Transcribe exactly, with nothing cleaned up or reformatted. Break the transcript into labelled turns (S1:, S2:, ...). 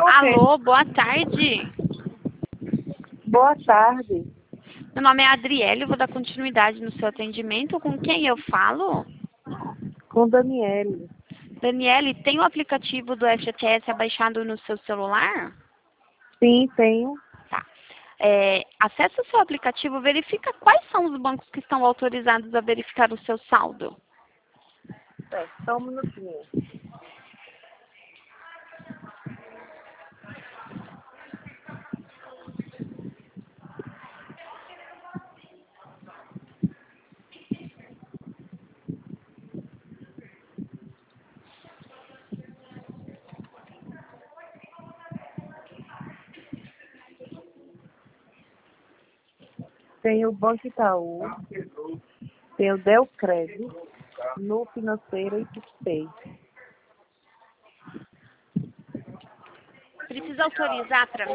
S1: Alô, boa tarde.
S2: Boa tarde.
S1: Meu nome é Adriele, eu vou dar continuidade no seu atendimento. Com quem eu falo?
S2: Com Daniele.
S1: Daniele, tem o aplicativo do F G T S abaixado no seu celular?
S2: Sim, tenho.
S1: Tá. É, acesse o seu aplicativo, verifica quais são os bancos que estão autorizados a verificar o seu saldo.
S2: É, só um minutinho. Tem o Banco Itaú, tem o Delcred, no Financeira e PicPay.
S1: Precisa autorizar para